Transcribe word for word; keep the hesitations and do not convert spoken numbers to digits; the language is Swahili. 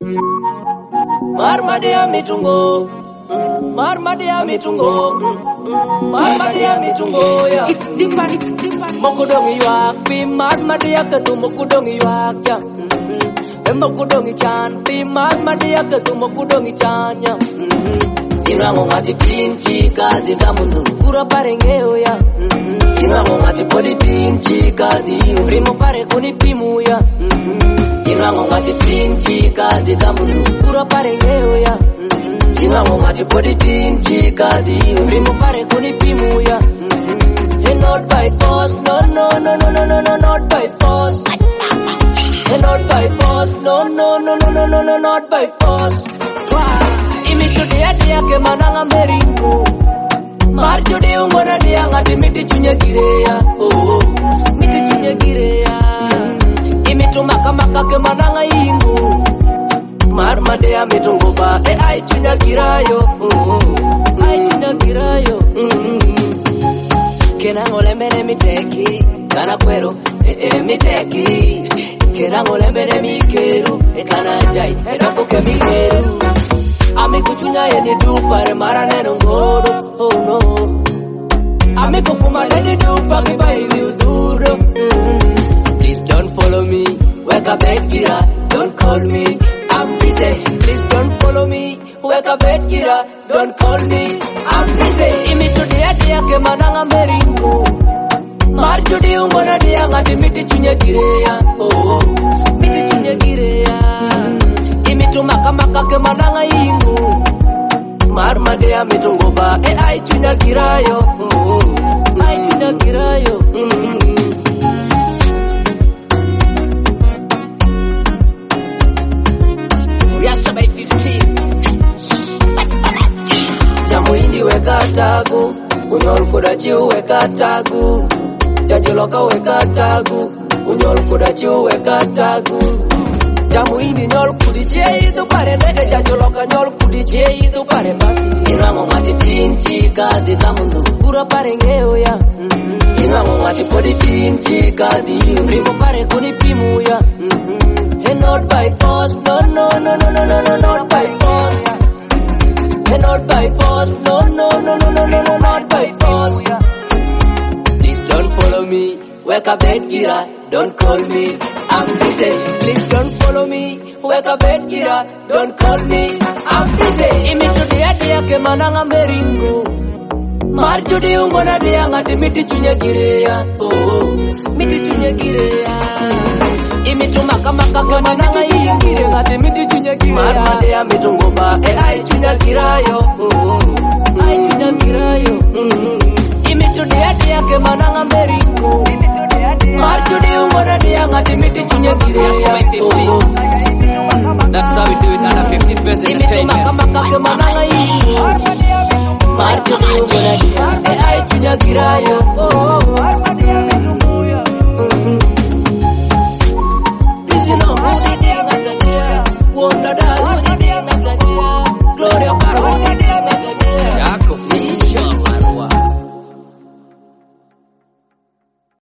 Marmadia mitungo, Marmadia mitungo, Marmadia mitungo. Yeah. It's different, it's different. Mokudongi yuak, be Marmadia katu mokudongi yuak ya. Mokudongi chan, be Marmadia katu mokudongi chan ya. Inwango ngati tinchi kadi damundu kura parengeo ya. Inwango ngati body tinchi kadi primo pare kuni pimu ya. Inwango ngati tinchi kadi damundu kura parengeo ya. Inwango ngati body tinchi kadi primo pare kuni pimu ya. And not by force, no no no no no no no not by force. And not by force, no no no no no no no not by force. Imi chudia dia ke mananga meringo. Mar chudi ungona dia ngati miti chunya gireya. Oh, miti chunya gireya. Imi tumaka maka ke mananga ingo. Mar madea mitungo ba e ai chunya girayo. Oh, ai chunya girayo. Kena ngole mere miteki kana kwero e e miteki. Kena ngole mere mikeru e kana jai e dapuke mikeru. Ame kuchunya yeni dupa re mara neno ngodo, oh no. Ame kukuma yeni dupa kiba hivi uduro. Mm-hmm. Please don't follow me, weka bed gira, don't call me. I'm busy, please don't follow me, weka bed gira, don't call me. I'm busy. Imi chudia dia ke mananga meringo. Mar chudi ungona dia ngati miti chunya gireya, oh, miti chunya gireya. Imi tumaka maka ke mananga ingo. Mar madea mitungo ba e ai chunya girayo. Oh, ai chunya girayo. Yasa by fifteen. Jamu indi weka tagu, unyol kudachi weka tagu. Jajoloka weka tagu, unyol kudachi weka tagu. Jamu indi nyol kudi jei tu pare nege jajoloka nyol kudi jei tu pare basi. Inwango ngati tinchi kadi damundu kura pare ngeo ya. Inwango ngati podi tinchi kadi primo pare kuni pimu ya. And not by force, no no no no no no no not by force. And not by force, no no no no no no no not by force. Please don't follow me, wake up bed gira, don't call me. I'm busy, please don't follow me, wake up bed gira, don't call me. I'm busy. Imi chudia dia ke mananga meringo. Mar chudi ungona dia ngati miti chunya gireya. Oh, miti chunya gireya. Imi tumaka maka ke mananga ingire ngati miti chunya gireya. Mar madea mitungo ba e ai chunya girayo. Oh, ai chunya girayo. Imi chudia dia ke mananga meringo. Mar chudi ungona dia ngati miti chunya gireya. Oh, that's how we do it under fifteen percent imi tumaka maka ke mananga ingo. Mar chudi ungona dia e ai chunya girayo.